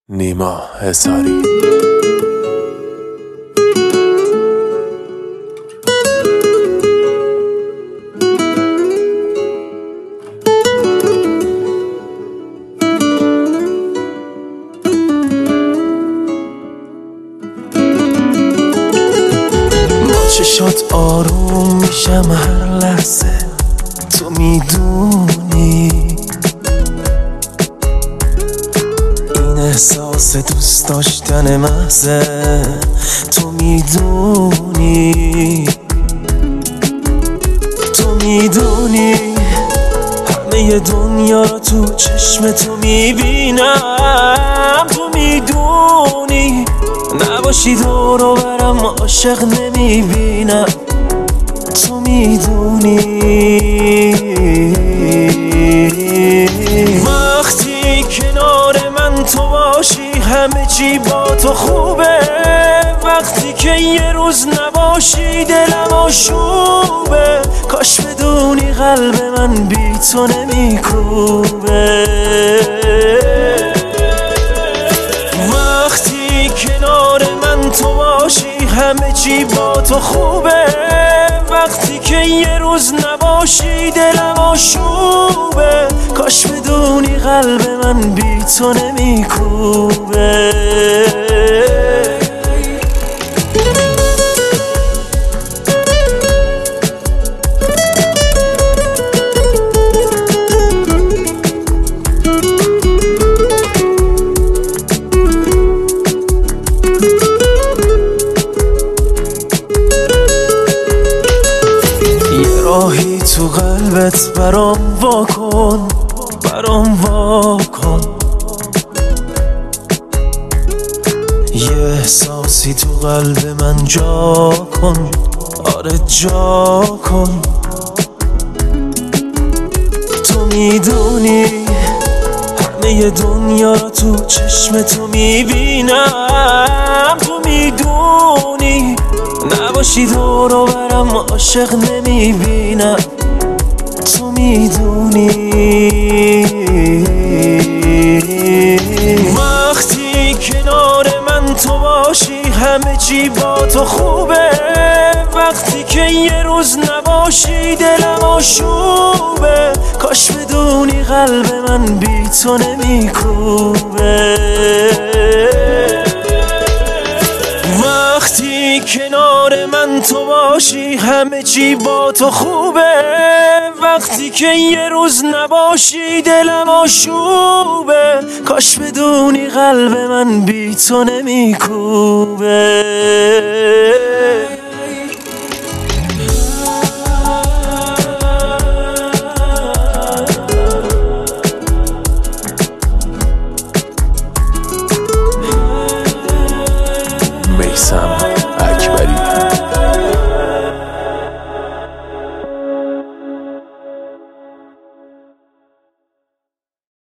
نیما حصاری. با چشات آروم میشم هر لحظه، تو میدونی این احساس دوست داشتن محضه، تو میدونی همه دنیا رو تو چشم تو میبینم، تو میدونی نباشی دور و برم عاشق نمیبینم، تو میدونی وقتی کنار من تو باشی همه چی با تو خوبه، وقتی که یه روز نباشی دلم آشوبه، کاش بدونی قلب من بی تو نمیکوبه، وقتی کنار من تو باشی همه چی با تو خوبه، وقتی که یه روز نباشی دلم آشوبه، کاش بدونی قلب من بی تو نمیکوبه. راهی تو قلبت برام واکن، یه احساسی تو قلب من جا کن، آره جا کن، تو میدونی همه دنیا رو تو چشم تو میبینم، تو میدونی نباشی دور و برم عاشق نمیبینم، تو میدونی وقتی کنار من تو باشی همه چی با تو خوبه، وقتی که یه روز نباشی دلم آشوبه، کاش بدونی قلب من بی تو نمیکوبه، وقتی کنار من تو باشی همه چی با تو خوبه، وقتی که یه روز نباشی دلم آشوبه، کاش بدونی قلب من بی تو نمیکوبه.